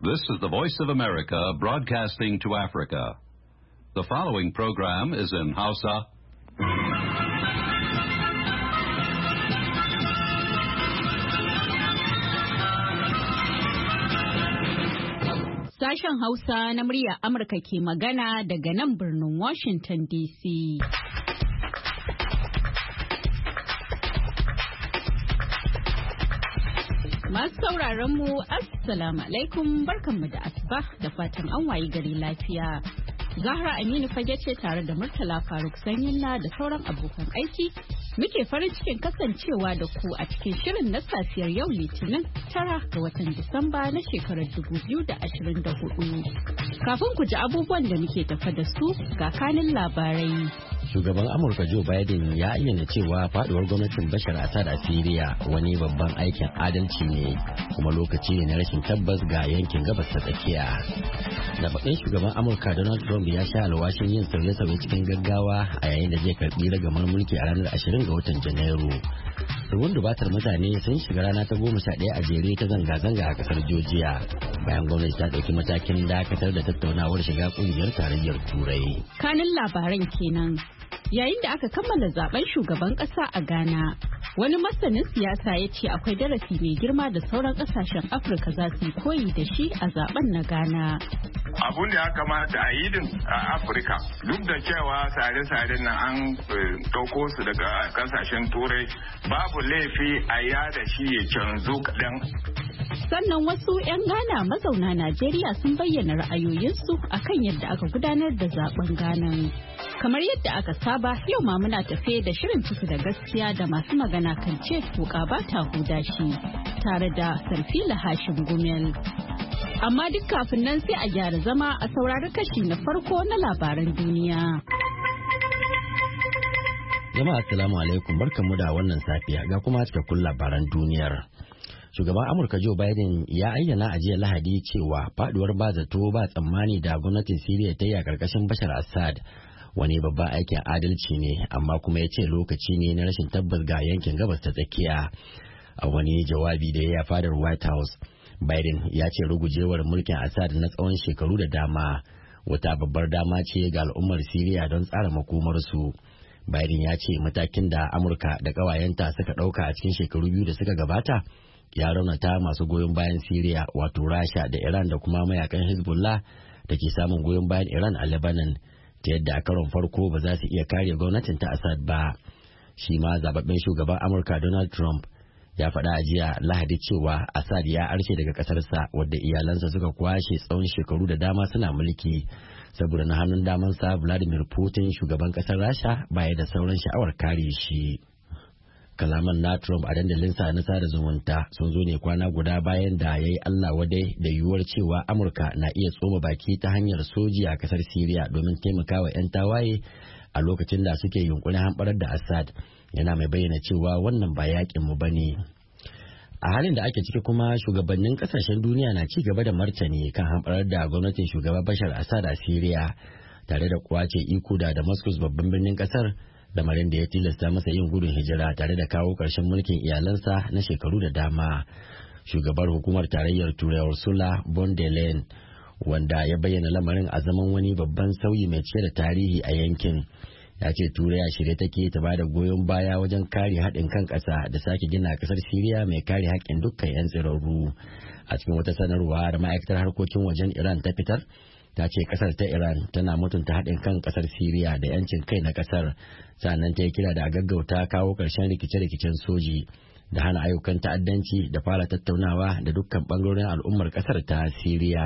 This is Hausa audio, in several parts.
This is the Voice of America broadcasting to Africa. The following program is in Hausa. Sashen Hausa na murya Amurka ke magana daga nan birnin Washington DC. Masu sauraron mu Assalamu alaikum barkanmu da asuba da fatan an wayi gari lafiya. Zahra Aminu fage ce tare da Murtala Faruk Sanyinna da sauran abokan aiki muke farin cikin kasancewa da ku a cikin shirin na safiyar yau Litinin 9 ga watan Disamba na shekarar 2024. Kafin ku ji abubuwan da muke tafa da su ga kanin labarai. Shugaban Amurka Joe Biden ya ayyana cewa faduwar gwamnatin Bashar Assad a Syria wani babban aikin adalci ne kuma lokaci ne na rashin tabbas ga yankin gabas ta tsakiya. Da bakin shugaban Amurka Donald Trump ya sha alwashin yin sauye-sauye cikin gaggawa a yayin da zai karbi ragamar mulki a ranar 20 ga watan Janairu. Rubun dubatar mutane sun shiga rana ta 11 a jere ta zanga-zanga a kasar Georgia bayan gwamnati ta ɗauki matakin dakatar da tattaunawar shiga kungiyar tarayyar Turai. Kanin labaran kenan. Yayin da aka kammala zaben shugaban kasa a Ghana, wani masanin siyasa ya ce akwai darasi mai girma da sauran kasashen Afirka za su yi koyi da shi a zaben na Ghana. Abun da ya kamata a yi din a Afirka duk da cewa sare-saren nan an ɗauko su daga kasashen Turai babu laifi a yada shi ya canzo kaɗan. Sannan wasu 'yan Ghana mazauna Najeriya sun bayyana ra'ayoyinsu akan yadda aka gudanar da zaben Ghana. Kamar yadda aka saba yau ma muna tafe da shirin ciki da gaskiya da masu magana kan ce wuka ba ta huda shi tare da Sarfila Hashim Gumel. Amma duk kafin nan sai a gyara zama a saurari kashi na farko na labaran duniya. Jama'a assalamu alaikum barkanmu da wannan safiya ga kuma cikakkun labaran duniyar. Shugaban Amurka Joe Biden ya ayyana a jiya Lahadi cewa faduwar ba zato ba tsammani da gwamnatin Siriya ta yi a karkashin Bashar Assad wani babban aikin adalci ne amma kuma ya ce lokaci ne na rashin tabbas ga yankin gabas ta tsakiya. A wani jawabi da ya fadar White House, Biden ya ce rugujewar mulkin Assad na tsawon shekaru da dama wata babbar dama ce ga al'ummar Siriya don tsara makomarsu. Biden ya ce matakin da Amurka da ƙawayenta suka ɗauka a cikin shekaru biyu da suka gabata ya raunata masu goyon bayan Siriya wato Rasha da Iran da kuma mayakan Hezbollah da ke samun goyon bayan Iran a Lebanon ta yadda a karon farko ba za su iya kare gwamnatin ta Assad ba. Shi ma zababben shugaban Amurka Donald Trump ya faɗa a jiya Lahadi cewa Assad ya arce daga ƙasarsa wadda iyalansa suka kwashe tsawon shekaru da dama suna mulki saboda na hannun damansa Vladimir Putin shugaban ƙasar Rasha baya da sauran sha'awar kare shi. Kalaman na Trump a dandalinsa na sada zumunta sun zo ne kwana guda bayan da ya yi Allah wadai da yiwuwar cewa Amurka na iya tsoma baki ta hanyar soji a kasar Siriya domin taimakawa 'yan tawaye a lokacin da suke yunkurin hamɓarar da Assad, yana mai bayyana cewa wannan ba yakin mu bane. A halin da ake ciki kuma shugabannin kasashen duniya na ci gaba da martani kan hamɓarar da gwamnatin shugaba Bashar Assad a Siriya tare da kwace iko da Damascus babban birnin kasar, lamarin da ya tilasta masa yin gudun hijira tare da kawo ƙarshen mulkin iyalansa na shekaru da dama. Shugabar hukumar tarayyar Turai Ursula von der Leyen, wanda ya bayyana lamarin a zaman wani babban sauyi mai cike da tarihi a yankin, ya ce Turai a shirye take ta bada goyon baya wajen kare haɗin kan ƙasa da sake gina ƙasar Siriya mai kare haƙƙin dukkan 'yan tsirarru. A cikin wata sanarwa da ma'aikatar harkokin wajen Iran ta fitar, ta ce kasar ta Iran tana mutunta haɗin kan kasar Siriya da 'yancin kai na kasar, sannan ta yi kira da a gaggauta kawo ƙarshen rikice-rikicen soji da hana ayyukan ta'addanci da fara tattaunawa da dukkan ɓangarorin al'ummar kasar ta Siriya.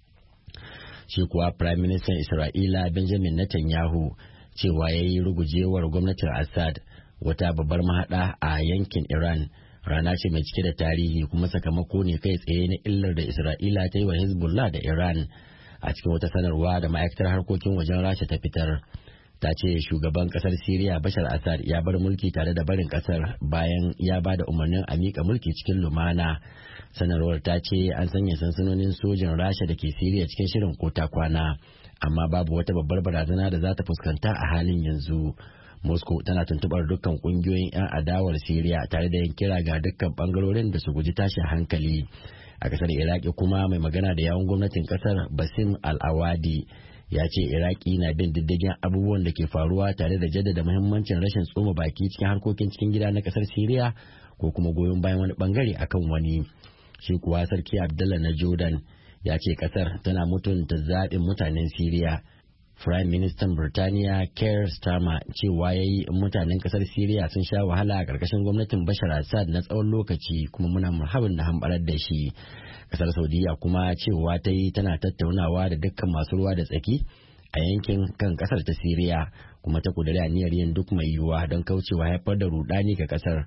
Shi kuwa Prime Minister Isra'ila Benjamin Netanyahu cewa ya yi rugujewar gwamnatin Assad wata babbar mahaɗa a yankin Iran rana ce mai cike da tarihi kuma sakamako ne kai tsaye na illar da Isra'ila ta yi wa Hezbollah da Iran. A cikin wata sanarwa da ma'aikatar harkokin wajen Rasha ta fitar, ta ce shugaban kasar Siriya Bashar Assad ya bar mulki tare da barin kasar bayan ya ba da umarnin a miƙa mulki cikin lumana. Sanarwar ta ce an sanya sansanonin sojin Rasha da ke Siriya cikin shirin kota kwana, amma babu wata babbar barazana da za ta fuskanta a halin yanzu. Moscow tana tuntubar dukkan kungiyoyin 'yan adawar Siriya tare da yin kira ga dukkan bangarorin da su guji tashin hankali. A kasar Iraki kuma mai magana da yawun gwamnatin kasar Basim Al-Awadi ya ce Iraki na bin diddigin abubuwan da ke faruwa tare da jaddada muhimmancin rashin tsoma baki cikin harkokin cikin gida na kasar Siriya ko kuma goyon bayan wani bangare akan wani. Shi kuwa Sarki Abdullah na Jordan ya ce kasar tana mutunta zaɓin mutanen Siriya. Prime Minister Birtaniya Keir Starmer cewa ya yi mutanen kasar Siriya sun sha wahala a ƙarƙashin gwamnatin Bashar Assad na tsawon lokaci kuma muna marhaban da hambarar da shi. Kasar Saudiya kuma cewa ta yi tana tattaunawa da dukkan masu ruwa da tsaki a yankin kan kasar ta Siriya kuma ta kudura aniyar yin duk mai yiwuwa don kaucewa haifar da rudani ga kasar.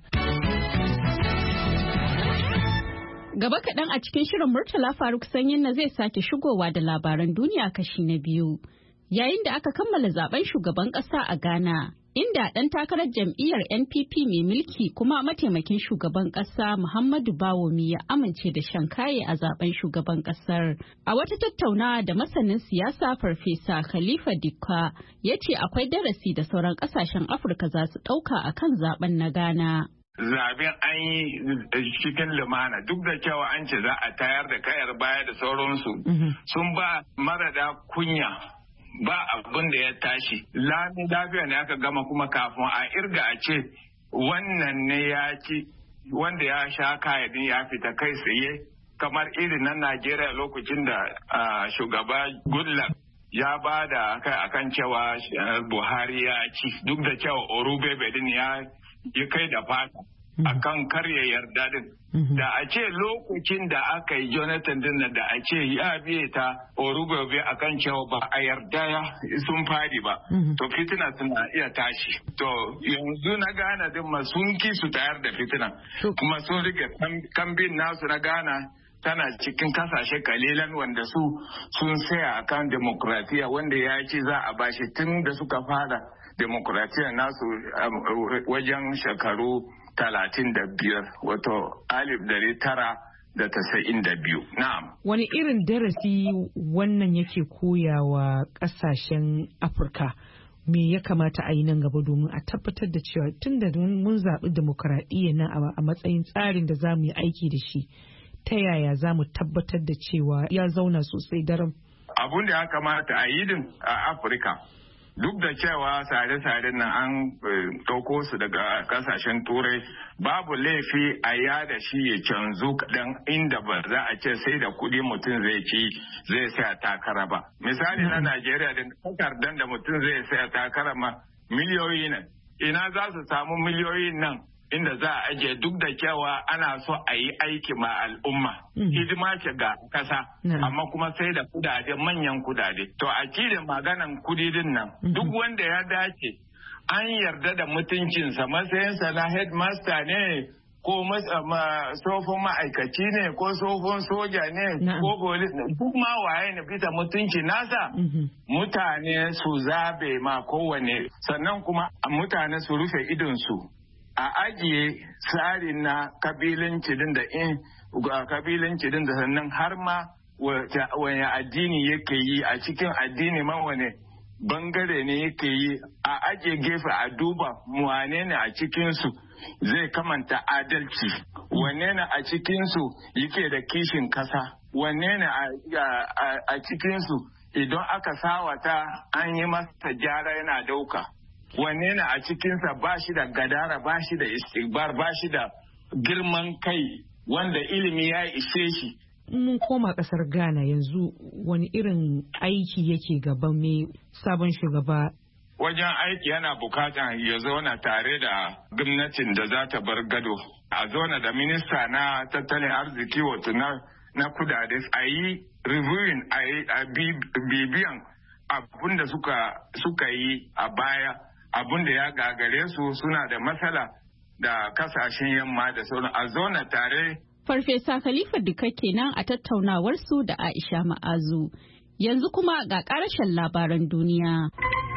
Gaba kaɗan a cikin shirin Murtala Faruk Sanyin na zai sake shigowa da labaran duniya kashi na biyu. Yayin da aka kammala zaben shugaban ƙasa a Ghana, inda ɗan takarar jam'iyyar NPP mai mulki kuma mataimakin shugaban ƙasa Muhammadu Bawomi ya amince da shan kaye a zaben shugaban ƙasar. A wata tattaunawa da masanin siyasa Farfesa Khalifa Dikka ya ce akwai darasi da sauran ƙasashen Afirka za su ɗauka a kan zaben na Ghana. Zaben an yi cikin lumana duk da cewa an ce za a tayar da kayar baya da sauransu sun ba marada kunya. Ba abin da ya tashi lami lafiya ne aka gama kuma kafin a irga a ce wannan ne ya ci wanda ya sha kayan ya fita kai tsaye kamar irin na Najeriya lokacin da shugaba Goodluck ya ba da kai akan cewa Buhari ya ci duk da cewa Orubebe din ya kai da fata akan karya yarda din. Da a ce lokacin da aka yi Jonathan din da a ce ya biye ta Orubebe akan cewa ba a yarda sun fadi ba. To fitina suna iya tashi. To yanzu na Ghana din ma sun ki su tayar da fitina. Kuma sun rike kambin nasu na Ghana tana cikin kasashe kalilan wanda sun saya akan demokratiya wanda ya ce za a bashi tun da suka fara demokratiya nasu wajen shekaru 35 wato 1992. Na'am. Wani irin darasi wannan yake koyawa kasashen Afirka? Me ya kamata a yi nan gaba domin a tabbatar da cewa tun da mun zaɓi demokuraɗiyya nan a matsayin tsarin da za mu yi aiki da shi, ta yaya za mu tabbatar da cewa ya zauna sosai daram? Abun da ya kamata a yi din a Afirka. Duk da cewa sare-saren nan an ɗauko su daga kasashen turai babu laifi a yada shi ya canzu kaɗan inda ba za a ce sai da kuɗi mutum zai saya takara ba. Misali na Najeriya da takardar da mutum zai saya takara ma miliyoyi nan. Ina za su samu miliyoyin nan inda za a ajiye duk da cewa ana so a yi aiki ma al'umma. Hidima ce ga kasa, amma kuma sai da kudade, manyan kudade. To a cire maganan kudidin nan, duk wanda ya dace an yarda da mutuncinsa matsayinsa na headmaster ne, ko tsofin ma'aikaci ne, ko tsofin soja ne, ko polis ne, duk ma waye ne bisa mutunci nasa. Mutane su zabe ma kowane, sannan kuma mutane su rufe idonsu. A ajiye tsarin na kabilanci din da sannan har ma wani addini yake yi a cikin addini ma wani bangare ne yake yi a ajiye gefe a duba wane ne a cikinsu zai kamanta adalci, wane ne a cikinsu yake da kishin kasa, wane ne a cikinsu idan aka sawata an yi masa gyara yana dauka. Wanne na a cikinsa ba shi da gadara, ba shi da istikbar, ba shi da girman kai wanda ilimi ya ishe shi. Mun koma kasar Ghana yanzu wani irin aiki yake gaban mai sabon shugaba? Wajen aiki yana bukatan ya zauna tare da gwamnatin da za ta bar gado. A zauna da minista na tattalin arziki wato na kudade a yi reviewing a bibiyan abin da suka yi a baya. Abun da ya gagare su suna da matsala da kasashen yamma da sauran a zona tare. Farfesa Khalifa Dikka kenan a tattaunawar su da Aisha Ma'azu. Yanzu kuma ga ƙarashen labaran duniya.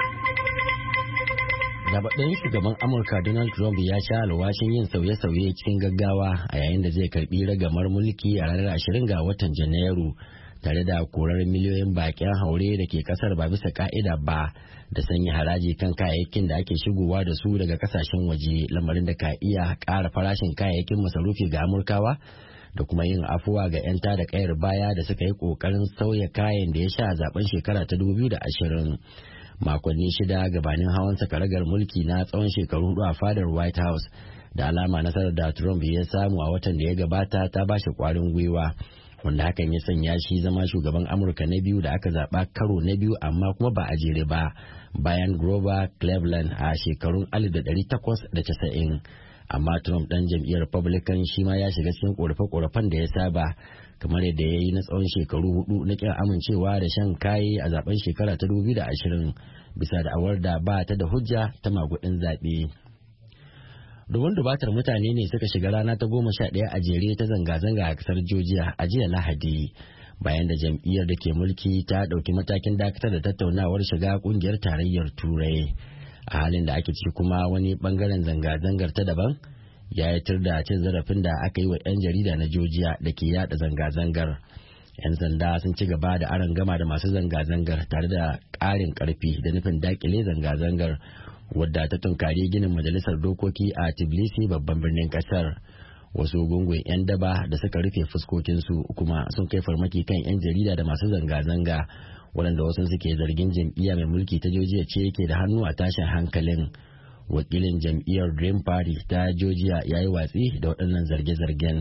Zaɓaɓɓen shugaban Amurka Donald Trump ya sha alwashin yin sauye-sauye cikin gaggawa a yayin da zai karɓi ragamar mulki a ranar 20 ga watan Janairu. Tare da korar miliyoyin bakin haure da ke kasar ba bisa ka'ida ba da sanya haraji kan kayayyakin da ake shigowa da su daga kasashen waje, lamarin da ka iya ƙara farashin kayayyakin masarufi ga Amurkawa da kuma yin afuwa ga 'yan tada kayar baya da suka yi kokarin sauya kayan da ya sha zaben shekara ta 2020. Makonni 6 gabanin hawan karagar mulki na tsawon shekaru 4 a fadar White House, da alama nasarar da Trump ya samu a watan da ya gabata ta ba shi kwarin gwiwa, wanda hakan ya sanya shi zama shugaban Amurka na biyu da aka zaba karo na biyu amma kuma ba a jere ba, bayan Grover Cleveland a shekarun 1890. Amma Trump ɗan jam'iyyar Republican shi ma ya shiga cikin ƙorafe-ƙorafen da ya saba, kamar yadda ya yi na tsawon shekaru 4 na ƙin amincewa da shan kaye a zaben shekara ta 2020 bisa da awar da ba ta da hujja ta magudin zaɓe. Dubun dubatar mutane ne suka shiga rana ta 11 a jere ta zanga-zanga a kasar Georgia a jiya Lahadi, bayan da jam'iyyar da ke mulki ta ɗauki matakin dakatar da tattaunawar shiga ƙungiyar tarayyar Turai. A halin da ake ciki kuma wani bangaren zanga-zangar ta daban ya yi tur da cin zarafin da aka yi wa 'yan jarida na Georgia da ke yada zanga-zangar. 'Yan sanda sun ci gaba da arangama da masu zanga-zangar tare da ƙarin ƙarfi da nufin dakile zanga-zangar, wadda ta tunkari ginin majalisar dokoki a Tbilisi, babban birnin kasar. Wasu gungun 'yan daba da suka rufe fuskokinsu kuma sun kai farmaki kan 'yan jarida da masu zanga-zanga, waɗanda wasu suke zargin jam'iyya mai mulki ta Georgia ce yake da hannu a tashin hankalin. Wakilin jam'iyyar Green Party ta Georgia ya yi watsi da waɗannan zarge-zargen.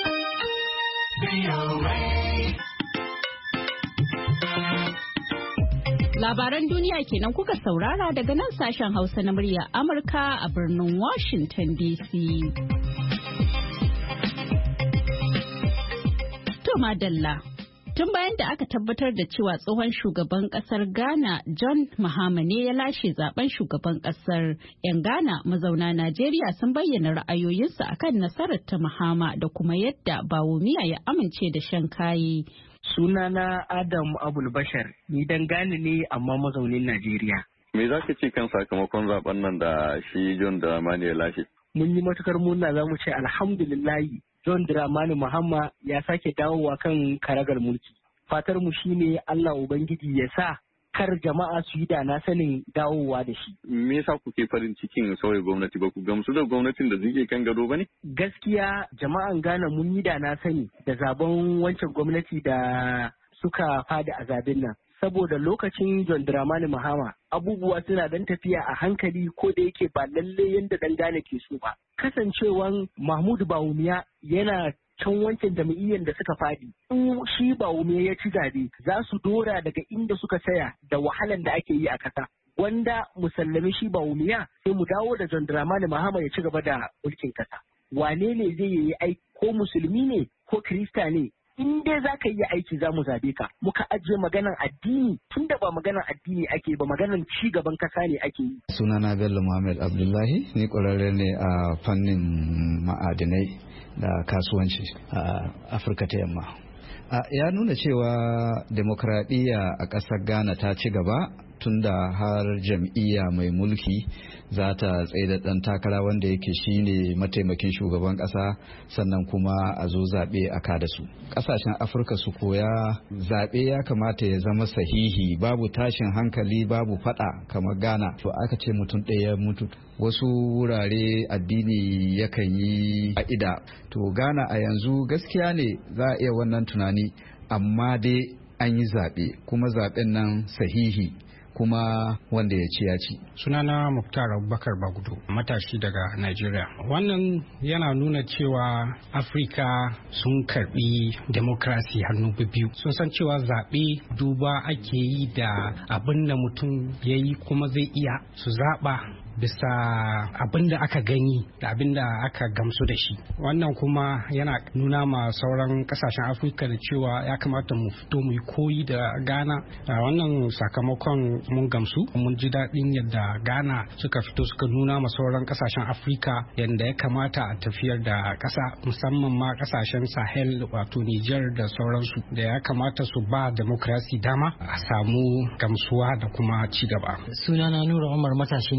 Labaran duniya kenan kuka saurara daga nan sashen Hausa na murya Amurka a birnin Washington DC. To madalla. Tun bayan da aka tabbatar da cewa tsohon shugaban kasar Ghana John Mahama ne ya lashe zaben shugaban kasar, 'yan Ghana mazauna Najeriya sun bayyana ra'ayoyinsu akan nasarar ta Mahama da kuma yadda Bawumia ya amince da shan kayi. Sunana Adam Abul Bashar, ni dan Ghana ne amma mazaunin Najeriya. Me za ka ce kan sakamakon zaben nan da shi John Dramani ya lashe? Mun yi matukar murna, za mu ce alhamdulillahi. John Dramani Mahama ya sake dawowa kan karagar mulki. Fatar mu shine Allah Ubangiji ya sa kar jama'a su yi da na sanin dawowa da shi. Me yasa kuke farin cikin sauya gwamnati, ba ku gamsu da gwamnatin da zai kan gado ba ne? Gaskiya jama'an Ghana mun yi da na sani da zaben wancan gwamnati da suka fada a zaben nan. Saboda lokacin John Dramani Mahama abubuwa suna dan tafiya a hankali, ko da yake ba lalle yanda dan Ghana ke so ba. Kasancewan Mahmudu Bawumia yana can wancan jam'iyyar da suka fadi, in shi Bawumia ya ci zabe za su dora daga inda suka saya da wahalan da ake yi a kasa. Wanda musallami shi Bawumia sai mu dawo da John Dramani Mahama ya ci gaba da mulkin kasa. Wane ne zai yi aiki, ko musulmi ne ko Kirista ne? In dai za ka yi aiki za mu zabe ka. Muka ajiye maganar addini, tunda ba maganar addini ake ba, maganar ci gaban kasa ne ake yi. Sunana Bello Muhammad Abdullahi, ni ƙwararre ne a fannin ma'adinai da kasuwanci a Afirka ta Yamma. Ya nuna cewa demokradiyya a ƙasar Ghana ta ci gaba, tunda har jam'iyya mai mulki za ta tsaida ɗan takara wanda yake shine mataimakin shugaban ƙasa, sannan kuma a zo zaɓe a kada su. Ƙasashen Afirka su koya zaɓe ya kamata ya zama sahihi, babu tashin hankali, babu faɗa kamar Ghana. To aka ce mutum ɗaya mutu, wasu wurare addini yakan yi a'ida. To Ghana a yanzu gaskiya ne za a iya wannan tunani, amma dai an yi zaɓe, kuma zaɓen nan sahihi, kuma wanda ya ci ya ci. Sunana Muktar Abubakar Bagudu, matashi daga Najeriya. Wannan yana nuna cewa Afirka sun karbi demokrasi hannu biyu. Sun san cewa zaɓe duba ake yi da abin da mutum ya yi, kuma zai iya su zaɓa bisa abin da aka gani da abin da aka gamsu da shi. Wannan kuma yana nuna ma sauran kasashen Afirka da cewa ya kamata mu fito mu yi koyi da Ghana. Wannan sakamakon mun gamsu, mun ji daɗin yadda Ghana suka fito suka nuna ma sauran kasashen Afirka yadda ya kamata a tafiyar da ƙasa, musamman ma kasashen Sahel wato Niger da sauransu, da ya kamata su ba demokrasi dama a samu gamsuwa da kuma ci gaba. Sunana Nura Umar, matashi ne ni daga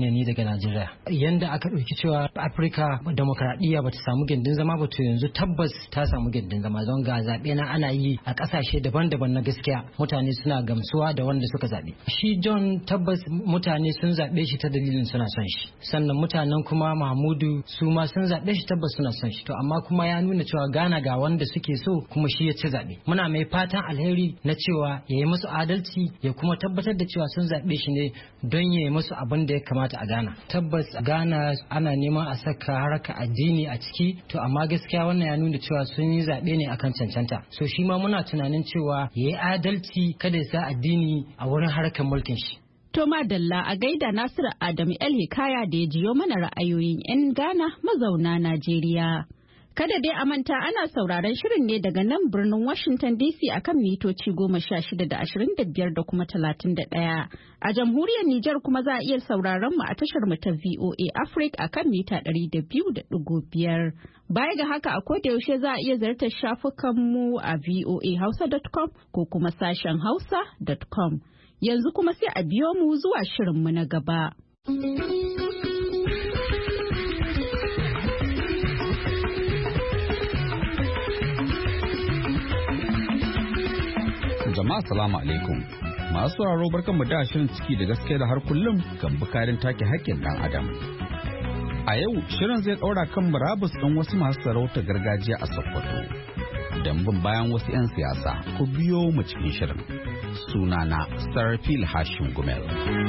Najeriya. Yanda aka ɗauki cewa Afirka demokradiyya bata samu gindin zama ba to yanzu tabbas ta samu gindin zama don ga zaɓe na ana yi a ƙasashe daban-daban na gaskiya mutane suna gamsuwa da wanda suka zaɓe. Shi John tabbas mutane sun zaɓe shi ta dalilin suna son shi. Sannan mutanen kuma Mahmudu su ma sun zaɓe shi tabbas suna son shi. To amma kuma ya nuna cewa Ghana ga wanda suke so kuma shi ya ci zaɓe. Muna mai fatan alheri na cewa ya yi musu adalci ya kuma tabbatar da cewa sun zaɓe shi ne don ya yi musu abin da ya kamata a Ghana. Tabbas Ghana ana neman a saka haraka addini a ciki to amma gaskiya wannan ya nuna cewa sun yi zaɓe ne akan cancanta. So shi ma muna tunanin cewa ya yi adalci kada ya sa addini a wurin harkar mulkin shi. To madalla a gaida Nasiru Adamu El Hikaya da ya jiyo mana ra'ayoyin 'yan Ghana mazauna Najeriya. Kada dai a manta ana sauraron shirin ne daga nan birnin Washington DC akan mitoci 16 da 25 da kuma 31. A jamhuriyar Nijar kuma za a iya sauraron mu a tashar mu ta VOA Africa akan mita 200.5. Baya ga haka a koda yaushe za a iya ziyartar shafukan mu a voahausa.com ko kuma sashen hausa.com. Yanzu kuma sai a biyo mu zuwa shirin mu na gaba. Jama'a salamu alaikum. Masu sauraro barkanmu da shirin ciki da gaske da har kullum kan bukarin take haƙƙin ɗan adam. A yau shirin zai ɗaura kan murabus ɗin wasu masu sarauta gargajiya a Sokoto. Dambun bayan wasu 'yan siyasa ku biyo mu cikin shirin. Sunana Sarfil Hashim Gumel.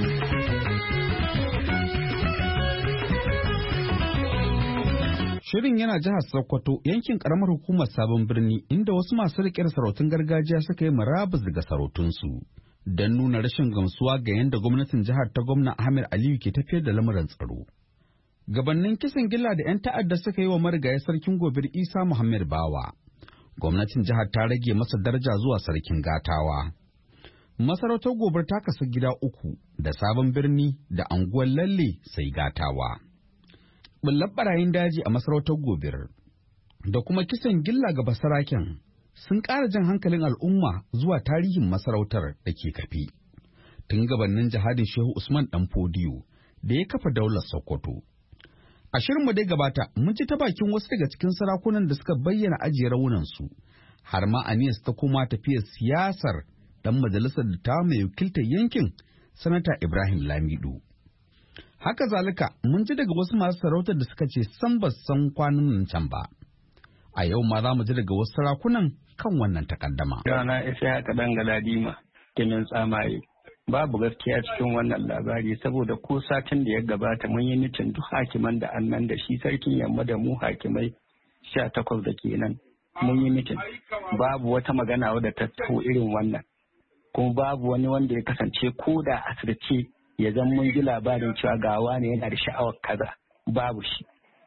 Shirin yana jihar Sokoto yankin karamar hukumar Sabon Birni inda wasu masu riƙe da sarautun gargajiya suka yi murabus daga sarautunsu don nuna rashin gamsuwa ga yadda gwamnatin jihar ta gwamna Ahmed Aliyu ke tafiyar da lamuran tsaro. Gabannin kisan gilla da 'yan ta'adda suka yi wa marigayi sarkin Gobir Isa Muhammad Bawa, gwamnatin jihar ta rage masa daraja zuwa sarkin Gatawa. Masarautar Gobir ta kasu gida uku da Sabon Birni da anguwar Lalle sai Gatawa. Bullar barayin daji a masarautar Gobir da kuma kisan gilla ga basaraken sun ƙara jan hankalin al'umma zuwa tarihin masarautar da ke kafi. Tun gabanin jihadin Shehu Usman Dan Fodiyo da ya kafa daular Sokoto. A shirinmu dai gabata mun ci ta bakin wasu daga cikin sarakunan da suka bayyana ajiye raunansu har ma aniyas ta koma tafiyar siyasar dan majalisar da ta mai wakiltar yankin Sanata Ibrahim Lamido. Haka zalika mun ji daga wasu masu sarautar da suka ce san ba san kwanan nan can ba. A yau ma za mu ji daga wasu sarakunan kan wannan takaddama. Rana isa haka dan galadima kimin tsamaye. Babu gaskiya cikin wannan labari saboda ko satin da ya gabata mun yi mitin duk hakiman da annan da shi sarkin yamma da mu hakimai 18 da kenan mun yi mitin. Babu wata magana wadda ta taho irin wannan. Kuma babu wani wanda ya kasance ko da asirce ya zan mun ji labarin cewa gawa ne yana da sha'awar kaza babu shi.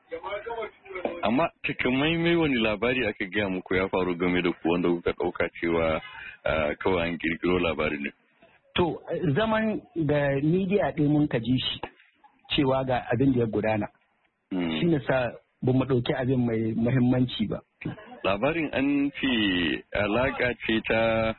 Amma takamaimai wani labari aka gaya muku ya faru game da ku wanda kuka ɗauka cewa kawai an kirkiro labari ne? To zaman da midiya ɗin mun ka ji shi cewa ga abin da ya gudana. Shi ne sa ba mu ɗauki abin mai muhimmanci ba. Labarin an ce alaƙa ce ta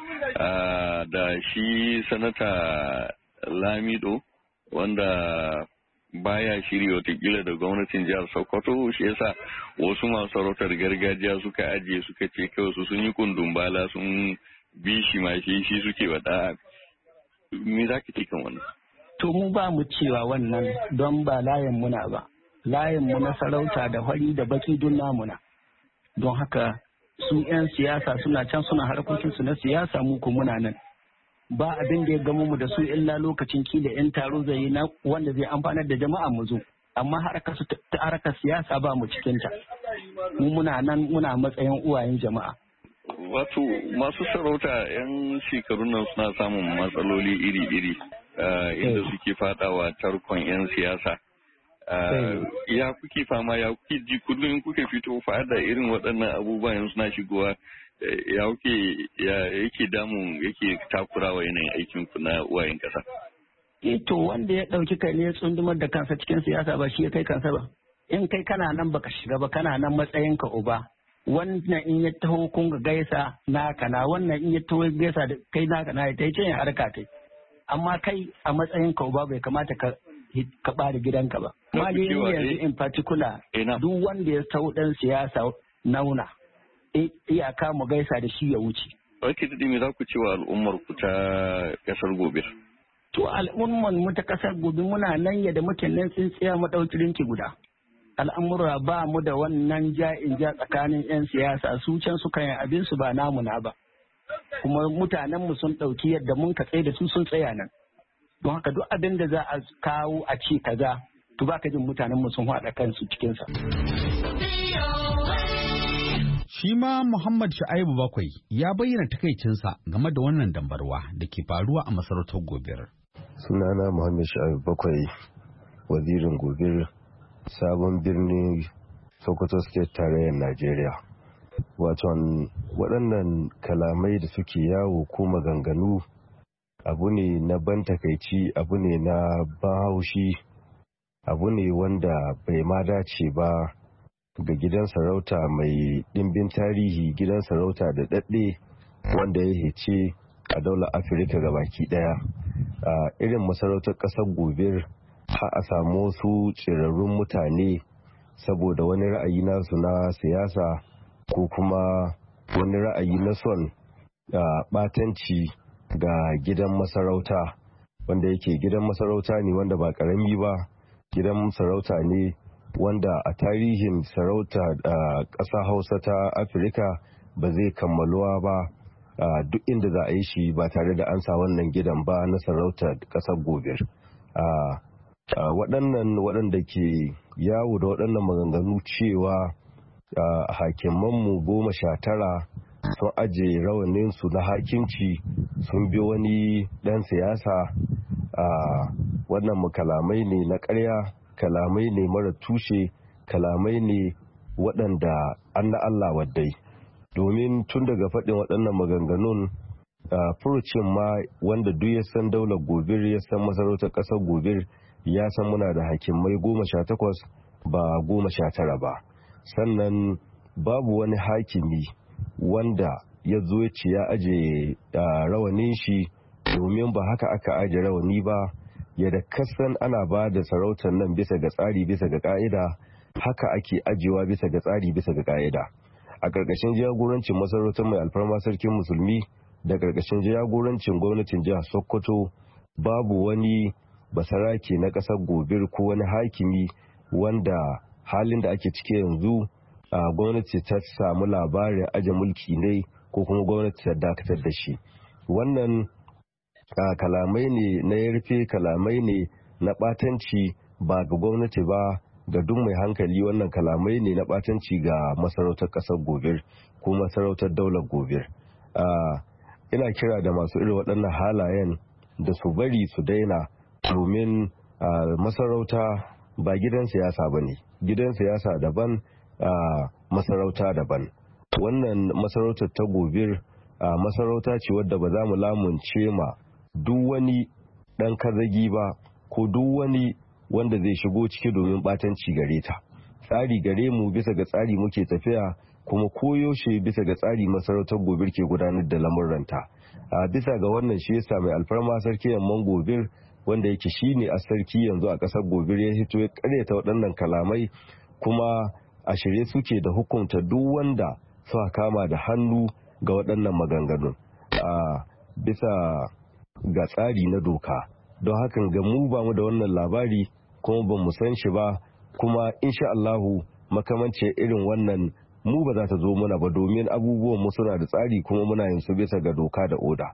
da shi sanata Lamido wanda baya shiri watakila da gwamnatin jihar Sokoto, shi yasa wasu masu sarautar gargajiya suka ajiye suka ce kawai su sun yi kundun bala sun bi shi ma shi suke wada. Me za ka ce kan wannan? To mu ba mu cewa wannan don ba layin muna ba. Layin mu na sarauta da fari da baki dun namuna. Don haka su 'yan siyasa suna can suna harkokinsu na siyasa mu ko muna nan. Ba abin da ya gamo mu da su illa lokacin kila 'yan taro zai yi na wanda zai amfanar da jama'a mu zo. Amma harkar siyasa ba mu cikinta. Mu muna nan muna matsayin uwayen jama'a. Wato masu sarauta 'yan shekarun nan suna samun matsaloli iri-iri inda suke fadawa tarkon 'yan siyasa. Ya kuke fama ya kuke ji kullum kuke fito fada irin waɗannan abubuwan suna shigowa ya yake damun yake takurawa yanayin aikin ku na uwayen kasa. To wanda ya ɗauki kai ne ya tsundumar da kansa cikin siyasa ba shi ya kai kansa ba. In kai kana nan baka shiga ba kana nan matsayin ka uba. Wannan in ya taho kun ga gaisa naka na wannan in ya taho gaisa da kai naka na ta ce harka ta. Amma kai a matsayin ka uba bai kamata ka ka ɓare gidanka ba. Amma dai yanzu in particular duk wanda ya sau ɗan siyasa nauna iyaka mu gaisa da shi ya wuce. Ake daɗi me za ku ce wa al'ummar ku ta ƙasar gobe? To al'ummar mu ta ƙasar gobe muna nan yadda muke nan tsintsiya mu ɗauki rinki guda. Al'amura ba mu da wannan ja'in ja tsakanin 'yan siyasa su can su kan abin su ba namu na ba. Kuma mutanen mu sun ɗauki yadda mun ka tsaye da su sun tsaya nan. Don haka duk abin da za a kawo a ce kaza to ba ka jin mutanen mu sun haɗa kansu cikinsa. Shi ma Muhammad Shu'aibu Bakwai ya bayyana takaicinsa game da wannan dambarwa da ke faruwa a masarautar Gobir. Sunana Muhammad Shu'aibu Bakwai, wazirin Gobir, sabon birnin Sokoto State tarayyar Najeriya. Waton waɗannan kalamai da suke yawo ko maganganu abu ne na ban takaici, abu ne na ban haushi, abu ne wanda bai ma dace ba ga gidan sarauta mai ɗimbin tarihi, gidan sarauta da daɗe wanda ya hece a daular Afirka ga baki ɗaya. Irin masarautar ƙasar Gobir har a samu wasu tsirarrun mutane saboda wani ra'ayi nasu na siyasa ko kuma wani ra'ayi na son ɓatanci ga gidan masarauta, wanda yake gidan masarauta ne wanda ba ƙarami ba, gidan sarauta ne wanda a tarihin sarauta a ƙasa Hausa ta Afirka ba zai kammaluwa ba duk inda za a yi shi ba tare da an sa wannan gidan ba na sarauta ƙasar Gobir. Waɗanda ke yawo da waɗannan maganganu cewa hakimanmu 19 sun aje rawaninsu na hakimci sun bi wani ɗan siyasa, wannan kalamai ne na ƙarya, kalamai ne mara tushe, kalamai ne waɗanda an na Allah waddai. Domin tun daga faɗin waɗannan maganganun furucin ma wanda duk ya san daular Gobir, ya san masarautar ƙasar Gobir, ya san muna da hakimai 18 ba 19 ba. Sannan babu wani hakimi wanda ya zo ya ce ya aje rawanin shi, domin ba haka aka aje rawani ba. Yadda kasan ana ba da sarautar nan bisa ga tsari, bisa ga ka'ida, haka ake ajiyewa bisa ga tsari, bisa ga ka'ida. A ƙarƙashin jagorancin masarautar mai alfarma sarkin musulmi da ƙarƙashin jagorancin gwamnatin jihar Sokoto, babu wani basarake na ƙasar Gobir ko wani hakimi wanda halin da ake cike yanzu gwamnati ta samu labarin aje mulki ne ko kuma gwamnati ta dakatar da shi. Wannan kalamai ne na yarfe, kalamai ne na ɓatanci ba ga gwamnati ba, ga duk mai hankali. Wannan kalamai ne na ɓatanci ga masarautar ƙasar Gobir ko masarautar daular Gobir. Ina kira da masu irin waɗannan halayen da su bari su daina, domin masarauta ba gidan siyasa ba ne. Gidan siyasa daban, masarauta daban. Wannan masarautar ta Gobir masarauta ce wadda ba za mu lamunce ma duk wani ɗan kazagi ba ko duk wani wanda zai shigo ciki domin ɓatanci gare ta. Tsari gare mu, bisa ga tsari muke tafiya, kuma koyaushe bisa ga tsari masarautar Gobir ke gudanar da lamurranta. Bisa ga wannan shi yasa mai alfarma sarki Yamman Gobir, wanda yake shine a sarki yanzu a ƙasar Gobir, ya hito ya karyata waɗannan kalamai, kuma a shirye suke da hukunta duk wanda suka kama da hannu ga waɗannan maganganun bisa ga tsari na doka. Don hakan ga mu ba mu da wannan labari, kuma ba mu san shi ba, kuma insha Allahu makamancin irin wannan mu ba za ta zo muna ba, domin abubuwan mu suna da tsari kuma muna yin su bisa ga doka da oda.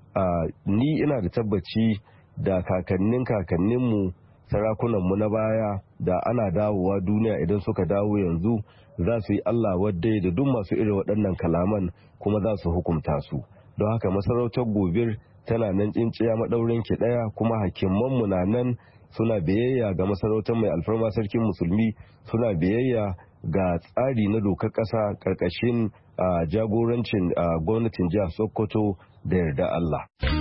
Ni ina da tabbaci da kakanninmu sarakunanmu na baya da ana dawowa duniya, idan suka dawo yanzu za su yi Allah wadda da duk masu irin waɗannan kalaman, kuma za su hukunta su. Don haka masarautar Gobir tana nan tsinciya maɗaurin ki ɗaya, kuma hakimanmu na nan suna biyayya ga masarautar mai alfarma sarkin musulmi, suna biyayya ga tsari na dokar ƙasa ƙarƙashin jagorancin gwamnatin jihar Sokoto da yarda Allah.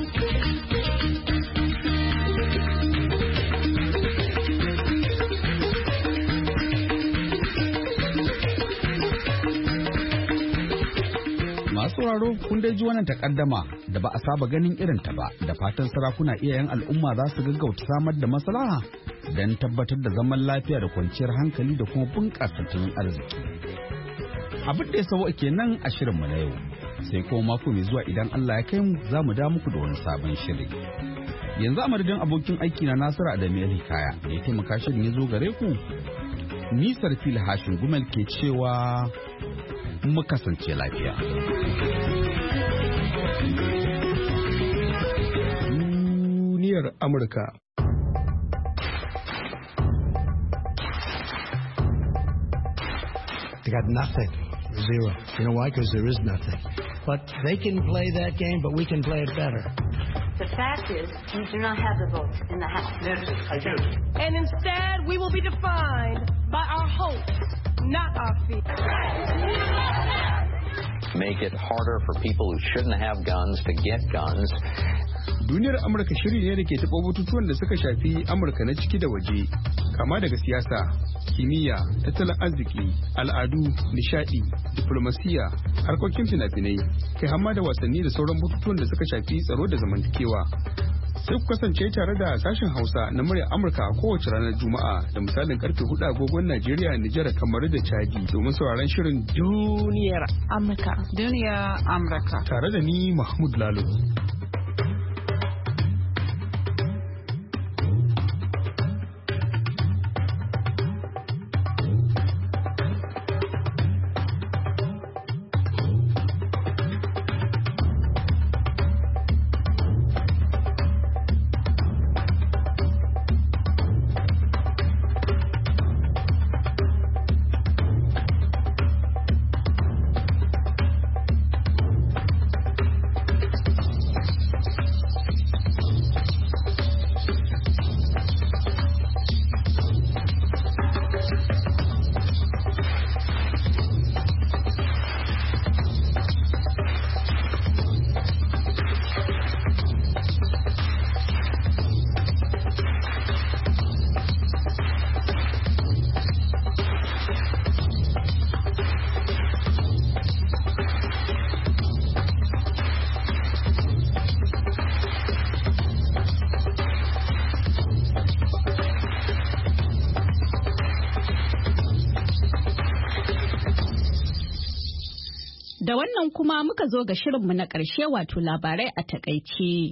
Masu sauraro, kun dai ji wannan takaddama da ba a saba ganin irin ta ba, da fatan sarakuna iyayen al'umma za su gaggauta samar da maslaha don tabbatar da zaman lafiya da kwanciyar hankali da kuma bunƙasa tattalin arziki. Abin da ya sawo kenan a shirinmu na yau, sai kuma mako mai zuwa idan Allah ya kai mu za mu da muku da wani sabon shiri. Yanzu a madadin abokin aiki na Nasiru Adamu Hikaya da ya taimaka shirin ya zo gare ku, ni Sarfil Hashin Gumel ke cewa mu kasance lafiya. Duniyar Amurka. They got nothing. Zero. You know why? Because there is nothing. But they can play that game, but we can play it better. The fact is, we do not have the votes in the House. Yes, I do. And instead, we will be defined by our hopes, not our fears. Make it harder for people who shouldn't have guns to get guns. Duniyar Amurka shiri ne da ke taɓa batutuwan da suka shafi Amurka na ciki da waje, kama daga siyasa, kimiyya, tattalin arziki, al'adu, nishadi, diplomasiya, harkokin fina-finai, kai hamma da wasanni da sauran batutuwan da suka shafi tsaro da zamantakewa. Sai ku kasance tare da sashen Hausa na muryar Amurka a kowace ranar Juma'a da misalin karfe 4 agogon Najeriya, Nijar, Kamaru da Chadi domin sauraron shirin Duniyar Amurka. Duniyar Amurka. Tare da ni Mahmud Lalo. Da wannan kuma muka zo ga shirinmu na ƙarshe wato labarai a takaice.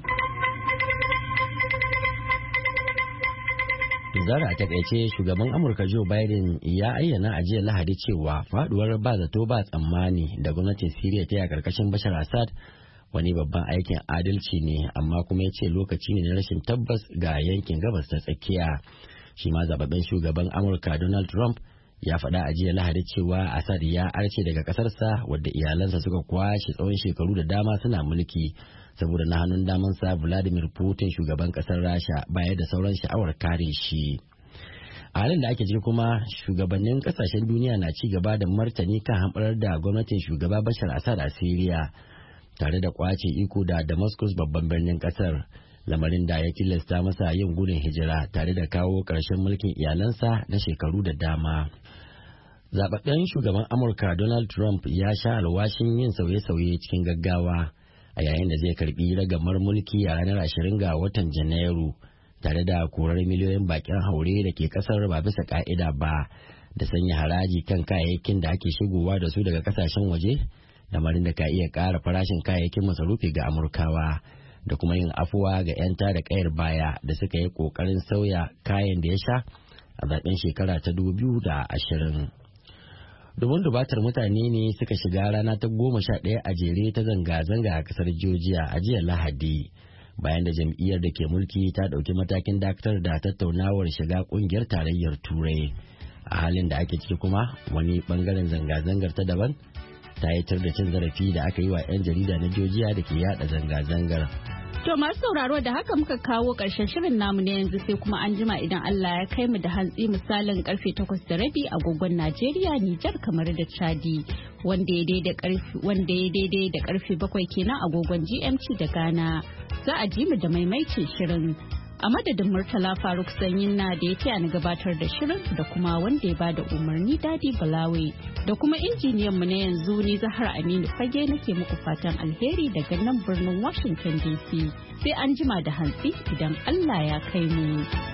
Zara a takaice shugaban Amurka Joe Biden ya ayyana a jiya Lahadi cewa faduwar ba zato ba tsammani da gwamnatin Siriya ta yi a ƙarƙashin Bashar Assad wani babban aikin adalci ne, amma kuma ya ce lokaci ne na rashin tabbas ga yankin gabas ta tsakiya. Shi ma zababben shugaban Amurka Donald Trump ya faɗa a jiya Lahadi cewa Assad ya arce daga ƙasarsa wadda iyalansa suka kwashe tsawon shekaru da dama suna mulki saboda na hannun damansa Vladimir Putin shugaban ƙasar Rasha baya da sauran sha'awar kare shi. A halin da ake ciki kuma shugabannin ƙasashen duniya na ci gaba da martani kan hamɓarar da gwamnatin shugaba Bashar Assad a Siriya tare da kwace iko da Damascus babban birnin ƙasar. Lamarin da ya tilasta masa yin gudun hijira tare da kawo ƙarshen mulkin iyalansa na shekaru da dama. Zababben shugaban Amurka Donald Trump ya sha alwashin yin sauye-sauye cikin gaggawa a yayin da zai karbi ragamar mulki a ranar 20 ga watan Janairu tare da korar miliyoyin bakin haure da ke kasar ba bisa ka'ida ba da sanya haraji kan kayayyakin da ake shigowa da su daga kasashen waje, lamarin da ka iya ƙara farashin kayayyakin masarufi ga Amurkawa. Da kuma yin afuwa ga 'yan tada kayar baya da suka yi kokarin sauya kayan da ya sha a zaben shekara ta 2020. Dubun dubatar mutane ne suka shiga rana ta 11 a jere ta zanga-zanga a kasar Georgia a jiya Lahadi bayan da jam'iyyar da ke mulki ta ɗauki matakin dakatar da tattaunawar shiga ƙungiyar tarayyar Turai. A halin da ake ciki kuma wani bangaren zanga-zangar ta daban ta yitar da cin zarafi da aka yi wa 'yan jarida na Georgia da ke yada zanga-zangar. To masu sauraro da haka muka kawo ƙarshen shirin namu na yanzu sai kuma an jima idan Allah ya kai mu da hantsi misalin karfe 8:30 agogon Najeriya, Nijar, kamar da Chadi wanda ya daidai da karfe 7 kenan agogon GMT da Ghana. Za a ji mu da maimaicin shirin. A madadin Murtala Faruk Sanyin na da ya taya ni gabatar da shirin da kuma wanda ya bada umarni Dadi Balawe da kuma injiniyan mu na yanzu ni Zahra Aminu Fage nake muku fatan alheri daga nan birnin Washington DC. Sai an jima da hantsi idan Allah ya kai mu.